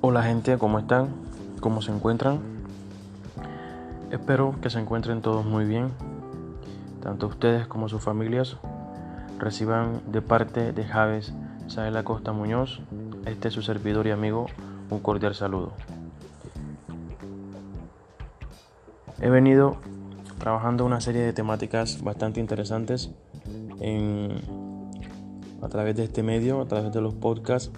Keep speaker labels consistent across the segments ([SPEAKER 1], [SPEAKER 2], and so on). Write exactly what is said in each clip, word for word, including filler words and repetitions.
[SPEAKER 1] Hola gente, ¿cómo están? ¿Cómo se encuentran? Espero que se encuentren todos muy bien. Tanto ustedes como sus familias reciban de parte de Javes Sael Acosta Muñoz, este es su servidor y amigo, un cordial saludo. He venido trabajando una serie de temáticas bastante interesantes en, a través de este medio, a través de los podcasts,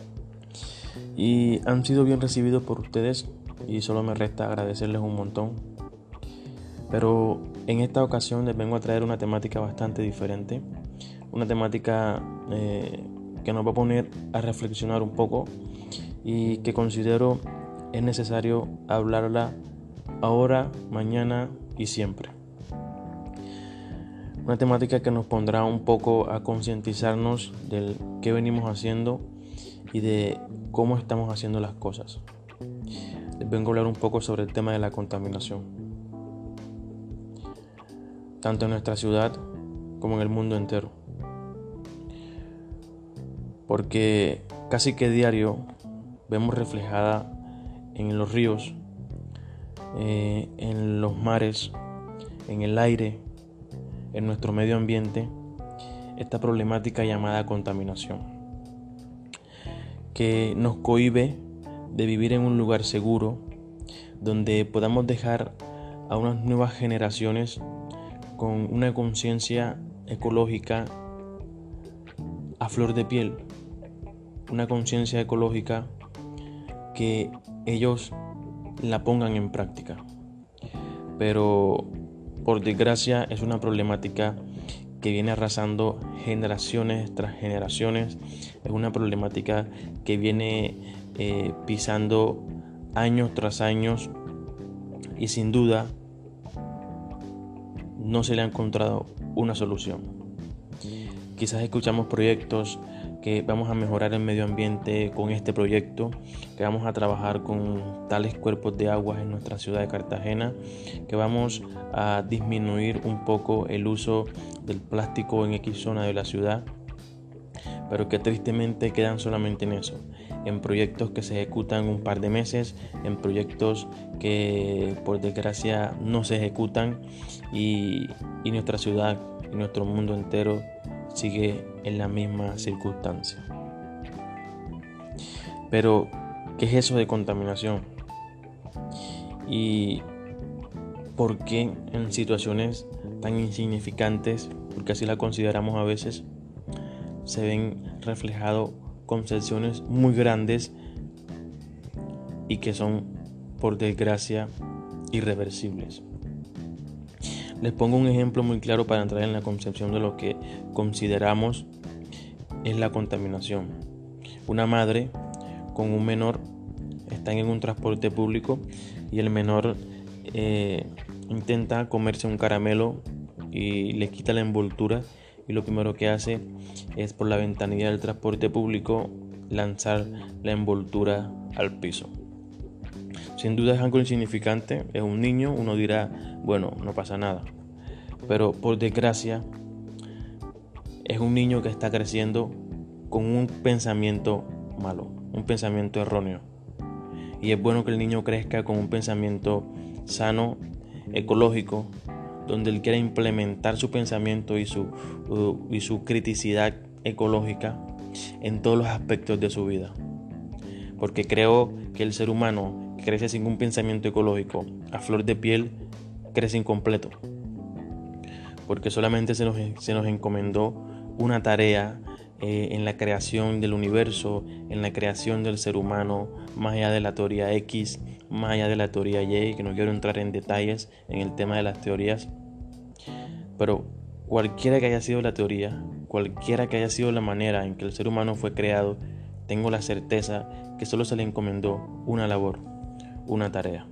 [SPEAKER 1] y han sido bien recibidos por ustedes y solo me resta agradecerles un montón. Pero en esta ocasión les vengo a traer una temática bastante diferente, una temática eh, que nos va a poner a reflexionar un poco y que considero es necesario hablarla ahora, mañana y siempre. Una temática que nos pondrá un poco a concientizarnos del qué venimos haciendo y de cómo estamos haciendo las cosas. Les vengo a hablar un poco sobre el tema de la contaminación, tanto en nuestra ciudad como en el mundo entero. Porque casi que diario vemos reflejada en los ríos, eh, en los mares, en el aire, en nuestro medio ambiente, esta problemática llamada contaminación, que nos cohíbe de vivir en un lugar seguro, donde podamos dejar a unas nuevas generaciones con una conciencia ecológica a flor de piel, una conciencia ecológica que ellos la pongan en práctica. Pero por desgracia es una problemática que viene arrasando generaciones tras generaciones, es una problemática que viene eh, pisando años tras años y sin duda no se le ha encontrado una solución. Quizás escuchamos proyectos que vamos a mejorar el medio ambiente con este proyecto, que vamos a trabajar con tales cuerpos de aguas en nuestra ciudad de Cartagena, que vamos a disminuir un poco el uso del plástico en X zona de la ciudad, pero que tristemente quedan solamente en eso, en proyectos que se ejecutan un par de meses, en proyectos que por desgracia no se ejecutan y, y nuestra ciudad y nuestro mundo entero sigue en la misma circunstancia. Pero, ¿qué es eso de contaminación? ¿Y por qué en situaciones tan insignificantes, porque así la consideramos a veces, se ven reflejados concesiones muy grandes y que son, por desgracia, irreversibles? Les pongo un ejemplo muy claro para entrar en la concepción de lo que consideramos es la contaminación. Una madre con un menor están en un transporte público y el menor eh, intenta comerse un caramelo y le quita la envoltura, y lo primero que hace es por la ventanilla del transporte público lanzar la envoltura al piso. Sin duda es algo insignificante, es un niño, uno dirá, bueno, no pasa nada. Pero por desgracia, es un niño que está creciendo con un pensamiento malo, un pensamiento erróneo. Y es bueno que el niño crezca con un pensamiento sano, ecológico, donde él quiera implementar su pensamiento y su, uh, y su criticidad ecológica en todos los aspectos de su vida. Porque creo que el ser humano crece sin un pensamiento ecológico a flor de piel, crece incompleto, porque solamente se nos, se nos encomendó una tarea eh, en la creación del universo, en la creación del ser humano, más allá de la teoría X, más allá de la teoría Y, que no quiero entrar en detalles en el tema de las teorías, pero cualquiera que haya sido la teoría, cualquiera que haya sido la manera en que el ser humano fue creado, tengo la certeza que solo se le encomendó una labor, una tarea,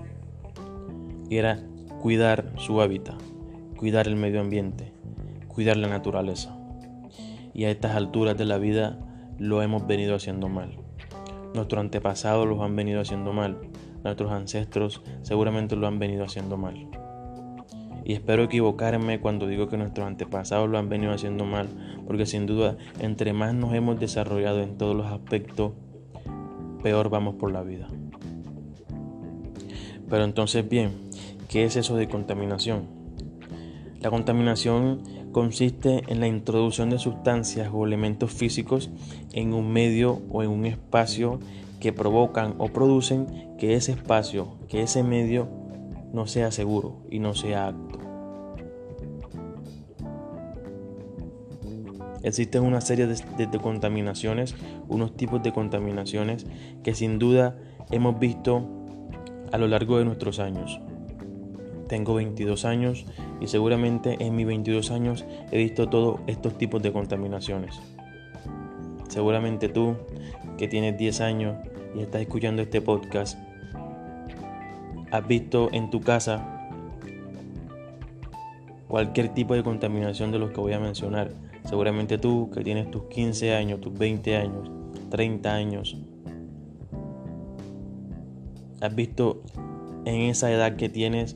[SPEAKER 1] y era cuidar su hábitat, cuidar el medio ambiente, cuidar la naturaleza. Y a estas alturas de la vida lo hemos venido haciendo mal. Nuestros antepasados los han venido haciendo mal, nuestros ancestros seguramente lo han venido haciendo mal. Y espero equivocarme cuando digo que nuestros antepasados lo han venido haciendo mal, porque sin duda, entre más nos hemos desarrollado en todos los aspectos, peor vamos por la vida. Pero entonces bien, ¿qué es eso de contaminación? La contaminación consiste en la introducción de sustancias o elementos físicos en un medio o en un espacio que provocan o producen que ese espacio, que ese medio no sea seguro y no sea apto. Existen una serie de, de, de contaminaciones, unos tipos de contaminaciones que sin duda hemos visto a lo largo de nuestros años. Tengo veintidós años y seguramente en mis veintidós años he visto todos estos tipos de contaminaciones. Seguramente tú, que tienes diez años y estás escuchando este podcast, has visto en tu casa cualquier tipo de contaminación de los que voy a mencionar. Seguramente tú, que tienes tus quince años, tus veinte años, treinta años, has visto en esa edad que tienes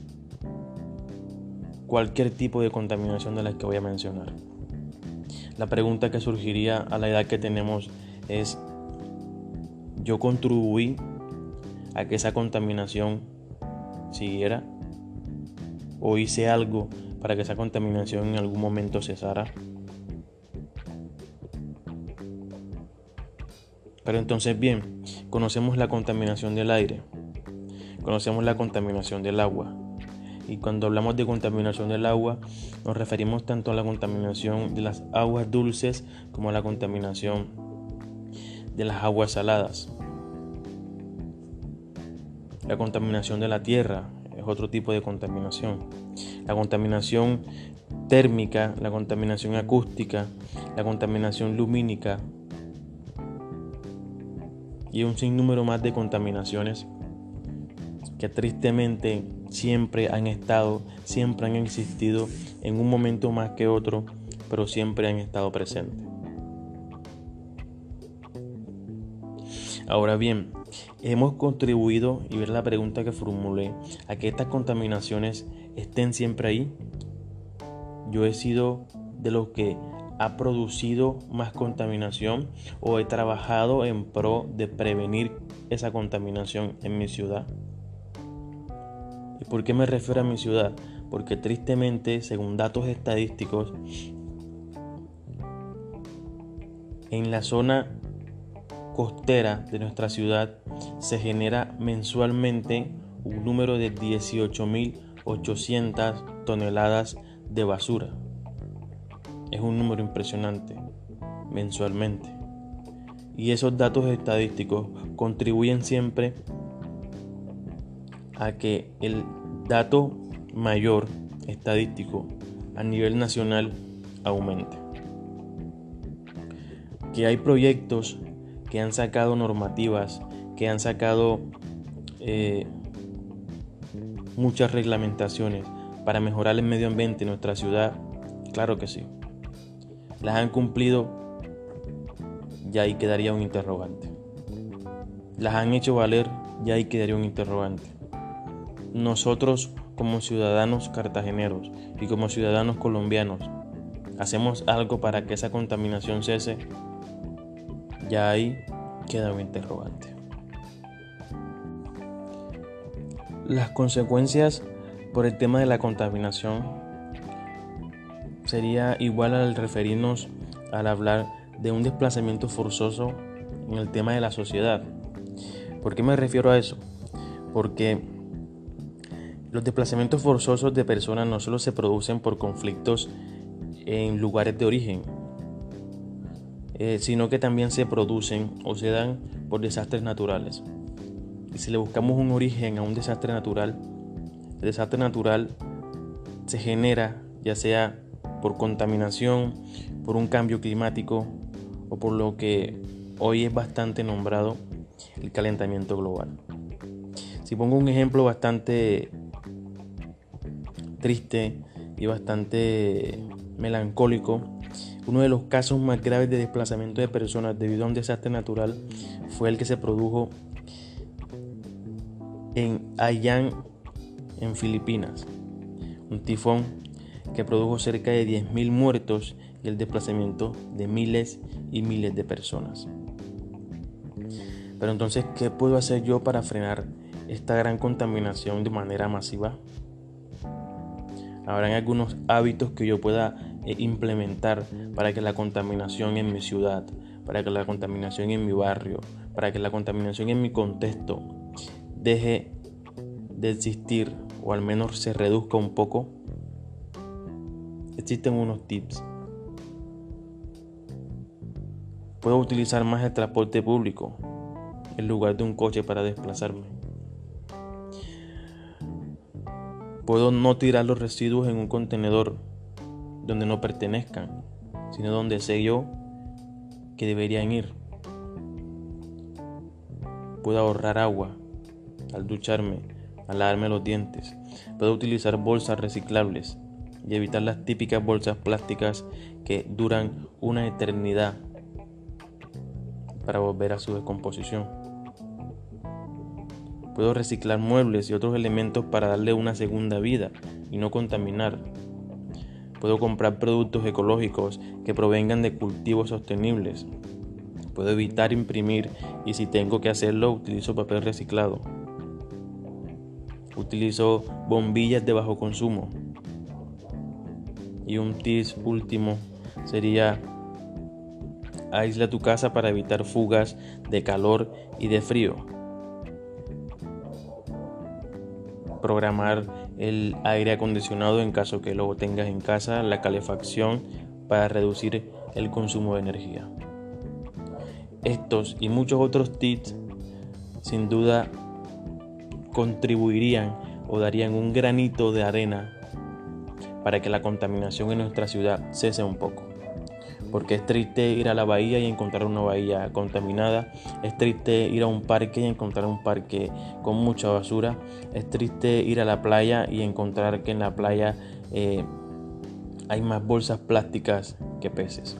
[SPEAKER 1] cualquier tipo de contaminación de las que voy a mencionar. La pregunta que surgiría a la edad que tenemos es: ¿yo contribuí a que esa contaminación siguiera? ¿O hice algo para que esa contaminación en algún momento cesara? Pero entonces bien, conocemos la contaminación del aire, conocemos la contaminación del agua. Y cuando hablamos de contaminación del agua, nos referimos tanto a la contaminación de las aguas dulces como a la contaminación de las aguas saladas. La contaminación de la tierra es otro tipo de contaminación. La contaminación térmica, la contaminación acústica, la contaminación lumínica y un sinnúmero más de contaminaciones que tristemente siempre han estado, siempre han existido en un momento más que otro, pero siempre han estado presentes. Ahora bien, hemos contribuido, y ver la pregunta que formulé, a que estas contaminaciones estén siempre ahí. Yo he sido de los que ha producido más contaminación o he trabajado en pro de prevenir esa contaminación en mi ciudad. ¿Y por qué me refiero a mi ciudad? Porque tristemente, según datos estadísticos, en la zona costera de nuestra ciudad se genera mensualmente un número de dieciocho mil ochocientas toneladas de basura. Es un número impresionante mensualmente. Y esos datos estadísticos contribuyen siempre a que el dato mayor estadístico a nivel nacional aumente. Que hay proyectos que han sacado normativas, que han sacado eh, muchas reglamentaciones para mejorar el medio ambiente en nuestra ciudad, claro que sí. Las han cumplido, ya ahí quedaría un interrogante. Las han hecho valer, ya ahí quedaría un interrogante. Nosotros como ciudadanos cartageneros y como ciudadanos colombianos, ¿hacemos algo para que esa contaminación cese? Ya ahí queda un interrogante. Las consecuencias por el tema de la contaminación sería igual al referirnos al hablar de un desplazamiento forzoso en el tema de la sociedad. ¿Por qué me refiero a eso? Porque los desplazamientos forzosos de personas no solo se producen por conflictos en lugares de origen, eh, sino que también se producen o se dan por desastres naturales. Y si le buscamos un origen a un desastre natural, el desastre natural se genera ya sea por contaminación, por un cambio climático o por lo que hoy es bastante nombrado el calentamiento global. Si pongo un ejemplo bastante triste y bastante melancólico, uno de los casos más graves de desplazamiento de personas debido a un desastre natural fue el que se produjo en Haiyan, en Filipinas, un tifón que produjo cerca de diez mil muertos y el desplazamiento de miles y miles de personas. Pero entonces, ¿qué puedo hacer yo para frenar esta gran contaminación de manera masiva? ¿Habrán algunos hábitos que yo pueda eh, implementar para que la contaminación en mi ciudad, para que la contaminación en mi barrio, para que la contaminación en mi contexto deje de existir o al menos se reduzca un poco? Existen unos tips. Puedo utilizar más el transporte público en lugar de un coche para desplazarme. Puedo no tirar los residuos en un contenedor donde no pertenezcan, sino donde sé yo que deberían ir. Puedo ahorrar agua al ducharme, al lavarme los dientes. Puedo utilizar bolsas reciclables y evitar las típicas bolsas plásticas que duran una eternidad para volver a su descomposición. Puedo reciclar muebles y otros elementos para darle una segunda vida y no contaminar. Puedo comprar productos ecológicos que provengan de cultivos sostenibles. Puedo evitar imprimir y si tengo que hacerlo utilizo papel reciclado. Utilizo bombillas de bajo consumo. Y un tip último sería: aísla tu casa para evitar fugas de calor y de frío. Programar el aire acondicionado en caso que lo tengas en casa, la calefacción para reducir el consumo de energía. Estos y muchos otros tips sin duda contribuirían o darían un granito de arena para que la contaminación en nuestra ciudad cese un poco. Porque es triste ir a la bahía y encontrar una bahía contaminada, es triste ir a un parque y encontrar un parque con mucha basura, es triste ir a la playa y encontrar que en la playa eh, hay más bolsas plásticas que peces.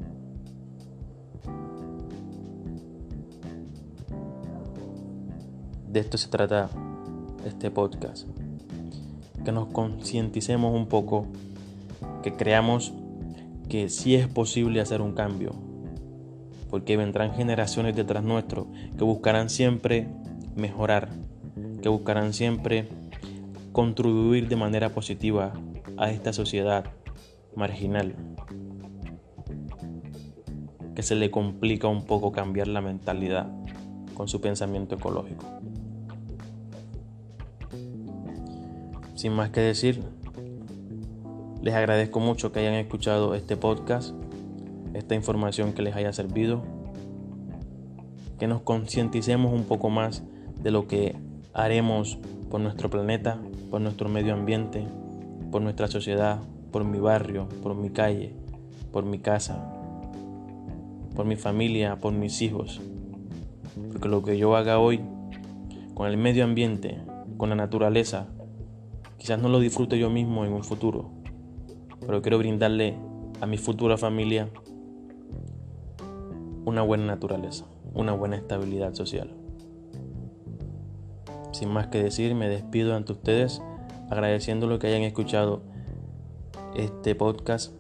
[SPEAKER 1] De esto se trata este podcast, que nos concienticemos un poco, que creamos que sí es posible hacer un cambio, porque vendrán generaciones detrás nuestro que buscarán siempre mejorar, que buscarán siempre contribuir de manera positiva a esta sociedad marginal, que se le complica un poco cambiar la mentalidad con su pensamiento ecológico. Sin más que decir, les agradezco mucho que hayan escuchado este podcast, esta información que les haya servido, que nos concienticemos un poco más de lo que haremos por nuestro planeta, por nuestro medio ambiente, por nuestra sociedad, por mi barrio, por mi calle, por mi casa, por mi familia, por mis hijos. Porque lo que yo haga hoy con el medio ambiente, con la naturaleza, quizás no lo disfrute yo mismo en un futuro, pero quiero brindarle a mi futura familia una buena naturaleza, una buena estabilidad social. Sin más que decir, me despido ante ustedes agradeciendo lo que hayan escuchado este podcast.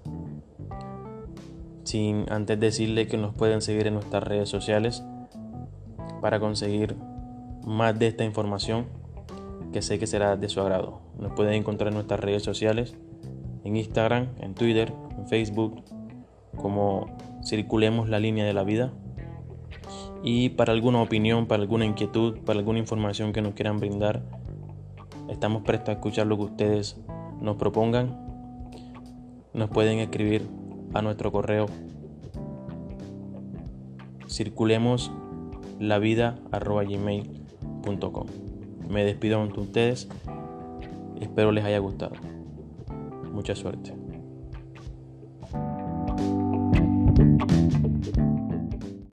[SPEAKER 1] Sin antes decirle que nos pueden seguir en nuestras redes sociales para conseguir más de esta información que sé que será de su agrado. Nos pueden encontrar en nuestras redes sociales, en Instagram, en Twitter, en Facebook, como Circulemos la Línea de la Vida. Y para alguna opinión, para alguna inquietud, para alguna información que nos quieran brindar, estamos prestos a escuchar lo que ustedes nos propongan. Nos pueden escribir a nuestro correo circulemoslavida arroba gmail punto com. Me despido ante ustedes. Espero les haya gustado. Mucha suerte.